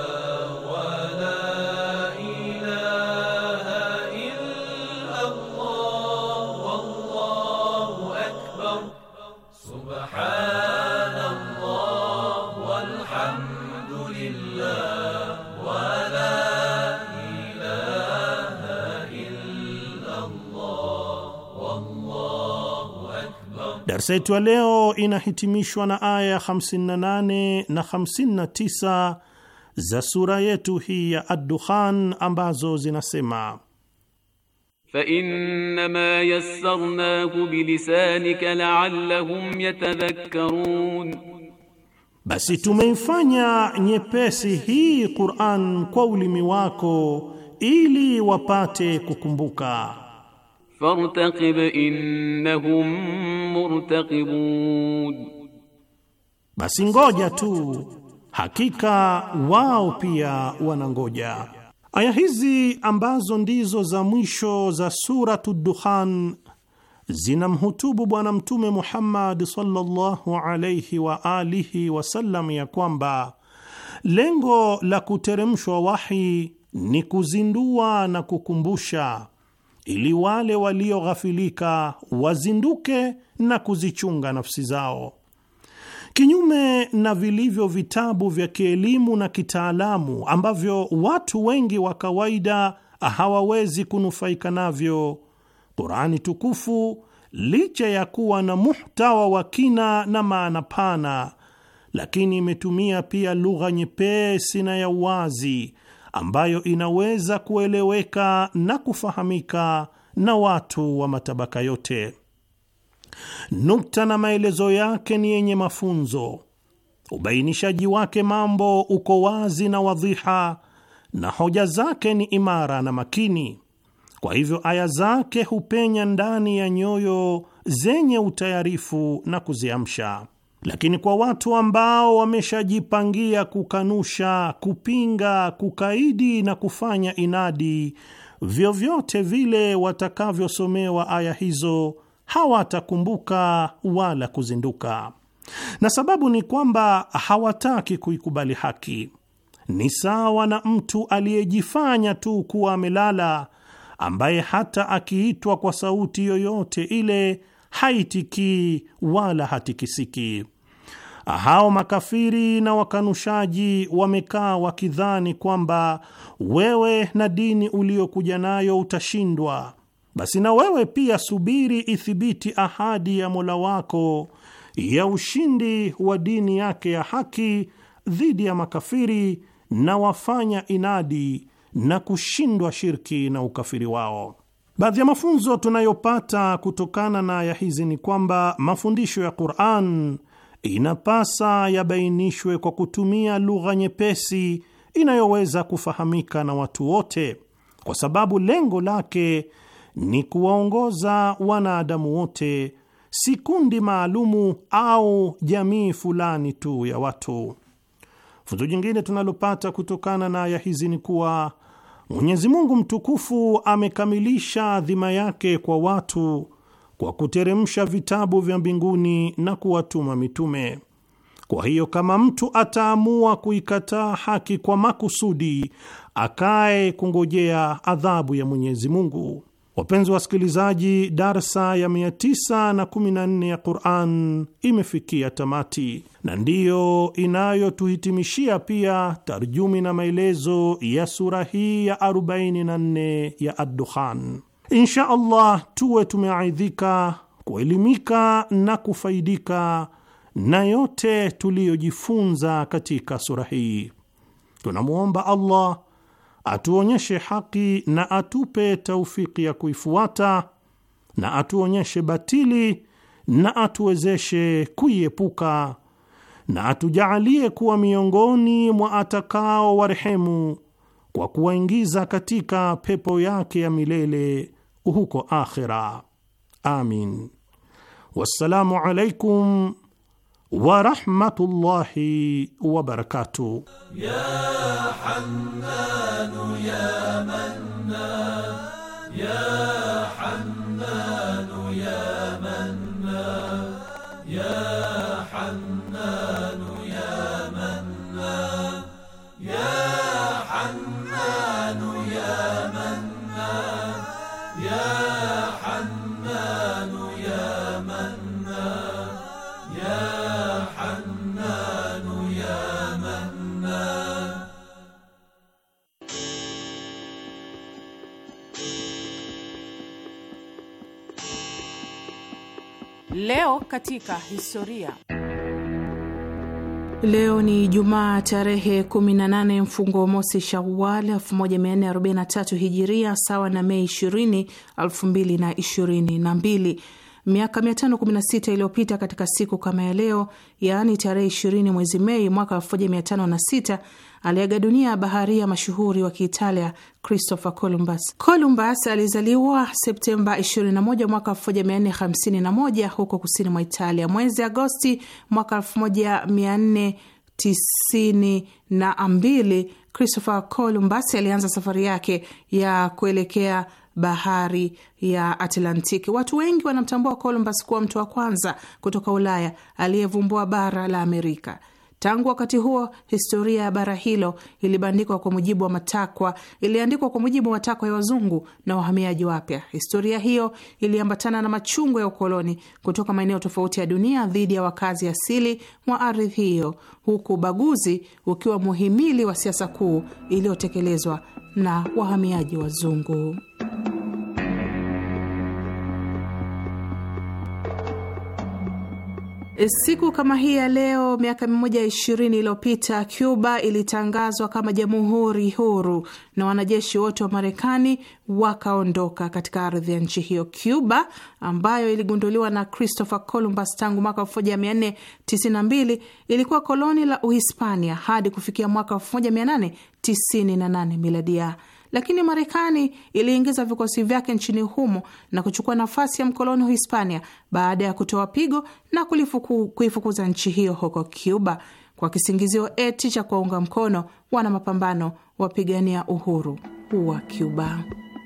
Darsa yetu ya leo inahitimishwa na aya hamsini na nane na hamsini na tisa za sura yetu hii ya Ad-Dukhan ambazo zinasema: fa innama yassarnahu bilisanika la'allahum yatadhakkarun, basi tumeifanya nyepesi hii Qur'an kwa ulimi wako ili wapate kukumbuka. fartaqib innahum murtaqibun, basi ngoja tu, hakika wao pia wanangoja. Aya hizi ambazo ndizo za mwisho za Suratud Dukhan zinamhutubu Bwana Mtume Muhammad sallallahu alayhi wa alihi wasallam ya kwamba lengo la kuteremshwa wahi ni kuzindua na kukumbusha, ili wale walioghafilika wazinduke na kuzichunga nafsi zao. Kinyume na vilivyo vitabu vya kielimu na kitaalamu ambavyo watu wengi wa kawaida hawawezi kunufaika navyo, Qur'ani tukufu licha ya kuwa na muhtawa wa kina na maana pana, lakini imetumia pia lugha nyepesi na ya uwazi ambayo inaweza kueleweka na kufahamika na watu wa matabaka yote. Nukta na maelezo yake ni yenye mafunzo, ubainishaji wake mambo uko wazi na wadhiha, na hoja zake ni imara na makini. Kwa hivyo aya zake hupenya ndani ya nyoyo zenye utayarifu na kuziamsha. Lakini kwa watu ambao wameshajipangia kukanusha, kupinga, kukaidi na kufanya inadi, vyovyote vile watakavyosomewa aya hizo hawatakumbuka wala kuzinduka. Na sababu ni kwamba hawataki kuikubali haki. Ni sawa na mtu aliyejifanya tu kuwa amelala, ambaye hata akiitwa kwa sauti yoyote ile haitikii wala hatikisiki. Hao makafiri na wakanushaji wamekaa wakidhani kwamba wewe na dini uliokuja nayo utashindwa. Basi na wewe pia subiri ithibiti ahadi ya Mola wako ya ushindi wa dini yake ya haki dhidi ya makafiri na wafanya inadi na kushindwa shirki na ukafiri wao. Baadhi ya mafunzo tunayopata kutokana na aya hizi ni kwamba mafundisho ya Qur'an inapasa yabainishwe kwa kutumia lugha nyepesi inayoweza kufahamika na watu wote, kwa sababu lengo lake ni kuwaongoza wanadamu wote, si kundi maalumu au jamii fulani tu ya watu. Funzo jingine tunalopata kutokana na aya hizi ni kuwa Mwenyezi Mungu mtukufu amekamilisha dhima yake kwa watu kwa kuteremsha vitabu vya mbinguni na kuwatuma mitume. Kwa hiyo kama mtu ataamua kuikataa haki kwa makusudi, akae kungojea adhabu ya Mwenyezi Mungu. Wapenzi wasikilizaji, darsa ya mia tisa kumi na nne ya Qur'an imefikia tamati na ndiyo inayotuhitimishia pia tarjumi na maelezo ya sura hii ya arobaini na nne ya Ad-Dukhan. Insha Allah tuwe tumeaidhika, kuelimika na kufaidika na yote tuliyojifunza katika sura hii. Tunamuomba Allah atuonyeshe haki na atupe taufiki ya kuifuata, na atuonyeshe batili na atuwezeshe kuiepuka, na atujaalie kuwa miongoni mwa atakao warehemu kwa kuwaingiza katika pepo yake ya milele huko akhira. Amin. Wassalamu alaikum wa rahmatullahi wa barakatuh. Ya Hannan ya Mannan, ya Hannan ya Mannan, ya Hannan ya Mannan, ya Hannan ya Mannan, ya Hannan ya Mannan, ya Leo katika historia. Leo ni Ijumaa tarehe kumi na nane mfungo mosi Shawwal elfu moja mia nne arobaini na tatu Hijiria, sawa na Mei ishirini, elfu mbili na ishirini na mbili. Miaka mia tano kumi na sita iliyopita katika siku kama ya leo, yaani tarehe ishirini mwezi Mei mwaka elfu moja mia tano na sita, aliaga dunia baharia mashuhuri wa Kiitalia Christopher Columbus. Columbus alizaliwa Septemba ishirini na moja mwaka elfu moja mia nne hamsini na moja huko kusini mwa Italia. Mwezi Agosti mwaka elfu moja mia nne tisini na mbili, Christopher Columbus alianza safari yake ya kuelekea bahari ya Atlantiki. Watu wengi wanamtambua Columbus kuwa mtu wa kwanza kutoka Ulaya aliyevumbua bara la Amerika. Tangu wakati huo, historia ya bara hilo ilibandikwa kwa mujibu wa matakwa, iliandikwa kwa mujibu wa matakwa ya wazungu na wahamiaji wapya. Historia hiyo iliambatana na machungu ya ukoloni kutoka maeneo tofauti ya dunia dhidi ya wakazi asili wa ardhi hiyo, huku ubaguzi ukiwa muhimili wa siasa kuu iliyotekelezwa na wahamiaji wazungu. Siku kama hii ya leo miaka mia moja ishirini iliyopita Cuba ilitangazwa kama jamhuri huru na wanajeshi wote wa Marekani wakaondoka katika ardhi ya nchi hiyo. Cuba ambayo iligunduliwa na Christopher Columbus tangu mwaka elfu moja mia nne tisini na mbili ilikuwa koloni la Uhispania hadi kufikia mwaka elfu moja mia nane tisini na nane miladia. Lakini Marekani iliingiza vikosi vyake nchini humo na kuchukua nafasi ya mkoloni wa Hispania baada ya kutoa pigo na kulifuku, kuifukuza nchi hiyo huko Cuba kwa kisingizio eti cha kuunga mkono wana mapambano wapigania uhuru wa Cuba.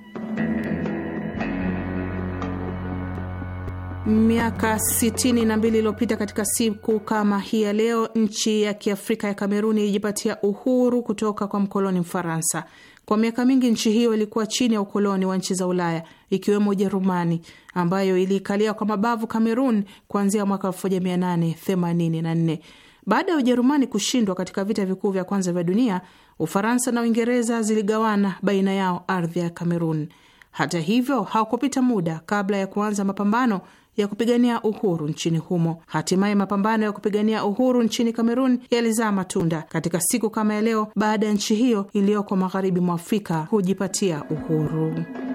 Miaka sitini na mbili iliyopita katika siku kama hii ya leo, nchi ya Kiafrika ya Kameruni ilijipatia uhuru kutoka kwa mkoloni Mfaransa. Kwa miaka mingi nchi hiyo ilikuwa chini ya ukoloni wa nchi za Ulaya ikiwemo Ujerumani ambayo iliikalia kwa mabavu Kamerun kuanzia mwaka elfu moja mia nane themanini na nne. Baada ya Ujerumani kushindwa katika vita vikuu vya kwanza vya dunia, Ufaransa na Uingereza ziligawana baina yao ardhi ya Kamerun. Hata hivyo, haukupita muda kabla ya kuanza mapambano ya kupigania uhuru nchini humo. Hatimaye mapambano ya kupigania uhuru nchini Kamerun yalizaa matunda katika siku kama ya leo, baada ya nchi hiyo iliyoko magharibi mwa Afrika kujipatia uhuru.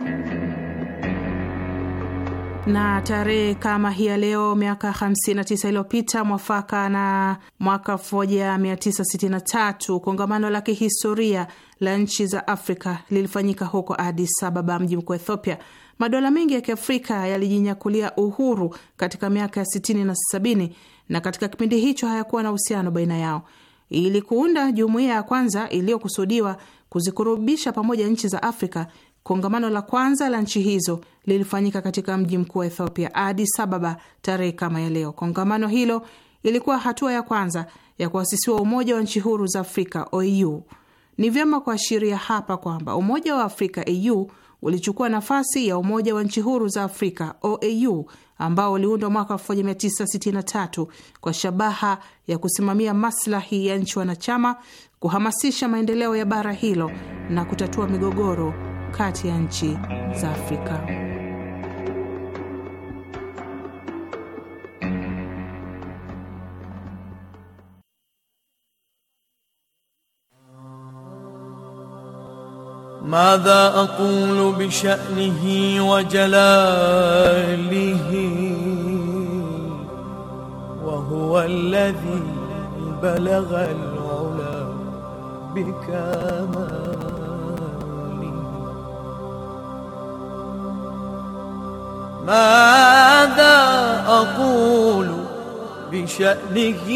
Na tarehe kama hii ya leo miaka hamsini na tisa iliyopita, mwafaka na mwaka elfu moja mia tisa sitini na tatu, kongamano la kihistoria la nchi za Afrika lilifanyika huko Addis Ababa, mji mkuu wa Ethiopia. Madola mengi ya Kiafrika yalijinyakulia uhuru katika miaka ya sitini na sabini, na katika kipindi hicho hayakuwa na uhusiano baina yao. Ili kuunda jumuiya ya kwanza iliyokusudiwa kuzikurubisha pamoja nchi za Afrika, kongamano la kwanza la nchi hizo lilifanyika katika mji mkuu wa Ethiopia, Addis Ababa, tarehe kama ya leo. Kongamano hilo ilikuwa hatua ya kwanza ya kuasisiwa Umoja wa Nchi Huru za Afrika, O A U. Ni vyema kuashiria hapa kwamba Umoja wa Afrika, A U, ulichukua nafasi ya Umoja wa Nchi Huru za Afrika, O A U, ambao uliundwa mwaka elfu moja mia tisa sitini na tatu kwa shabaha ya kusimamia maslahi ya nchi wanachama, kuhamasisha maendeleo ya bara hilo na kutatua migogoro kati ya nchi za Afrika. ماذا أقول بشأنه وجلاله وهو الذي بلغ العلا بكماله. ماذا أقول بشأنه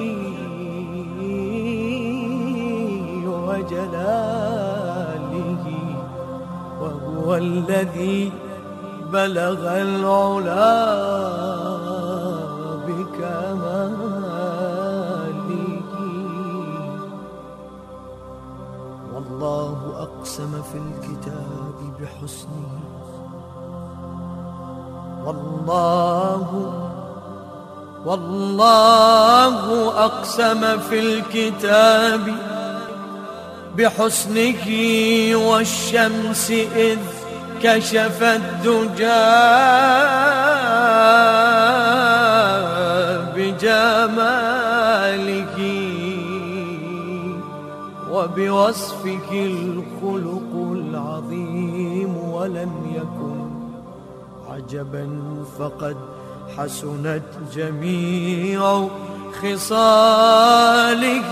وجلاله وهو الذي بلغ العلا بكماله. والله أقسم في الكتاب بحسنه والله والله أقسم في الكتاب بحسنه والشمس إذ كشفت دجى بجماله وبوصفك الخلق العظيم ولم يكن عجبا فقد حسنت جميع خصاله.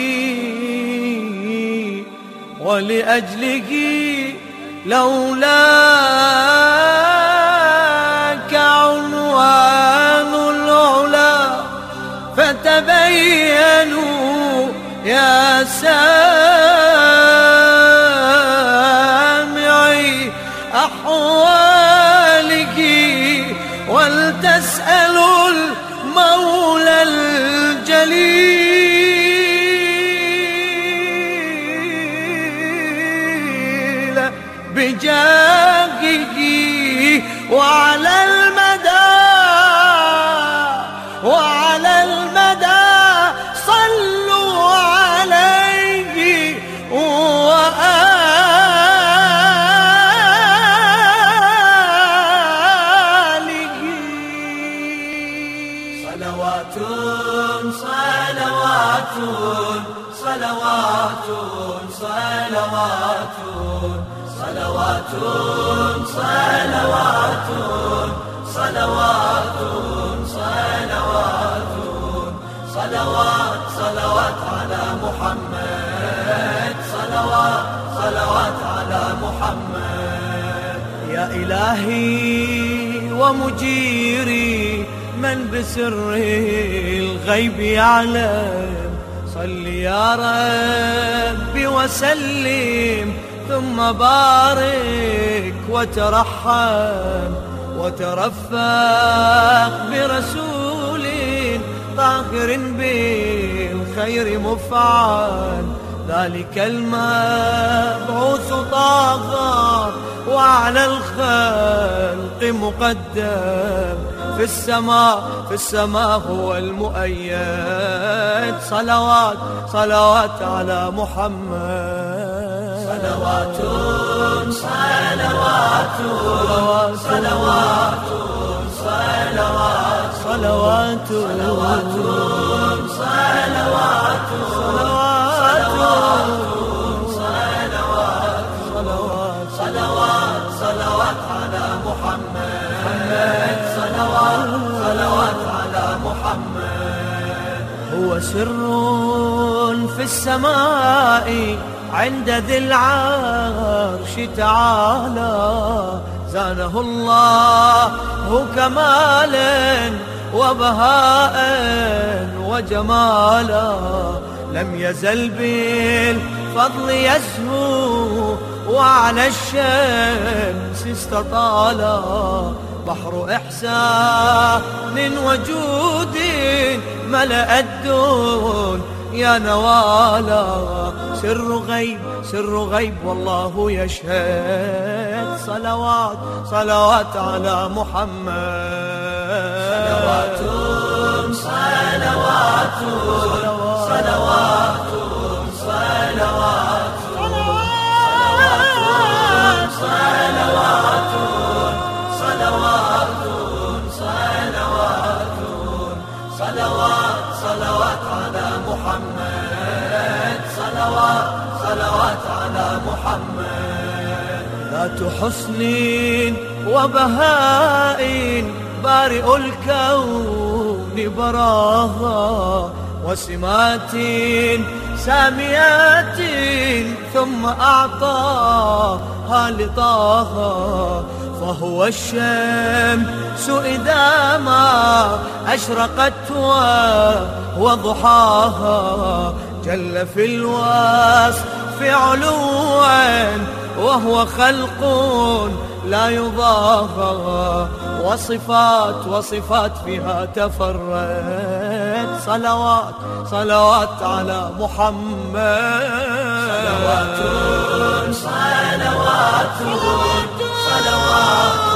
ولأجله لولاك عنوان العلا فتبينوا يا سامعي أحواله ولتسألوا المولى الجليل بجاهه وعلى المدى وعلى المدى صلوا عليه وآله. صلوات صلوات صلوات صلوات صلوات صلوات صلوات صلوات صلوات صلوات على محمد صلوات صلوات على محمد. يا إلهي ومجيري من بسر الغيب يعلم صل يا ربي وسلم ثم بارك وترحم وترفق برسول طاهر بالخير مفعل ذلك المبعوث طاغى وعلى الخلق مقدم في السماء في السماء هو المؤيد. صلوات صلوات على محمد. صلوات صلوات صلوات صلوات صلوات صلوات صلوات صلوات صلوات صلوات على محمد صلوات صلوات على محمد. هو سر في السماء عند ذي العرش تعالى زانه الله كمالا وبهاء وجمالا لم يزل بالفضل يزهو وعلى الشمس استطالا بحر إحسان وجود ملأ الدون يا نوالا سر غيب سر غيب والله يشهد صلوات صلوات على محمد صلوات صلوات صلوات صلوات صلوات صلوات صلوات صلوات صلوات على محمد صلوات صلوات على محمد. ذات حسن وبهاء بارئ الكون براها وسمات ساميات ثم أعطاها لطاها فهو الشمس إذا ما أشرقت وضحاها جل في الوصف علوا وهو خلق لا يضاهى وصفات وصفات فيها تفرد صلوات صلوات على محمد صلوات صلوات صلوات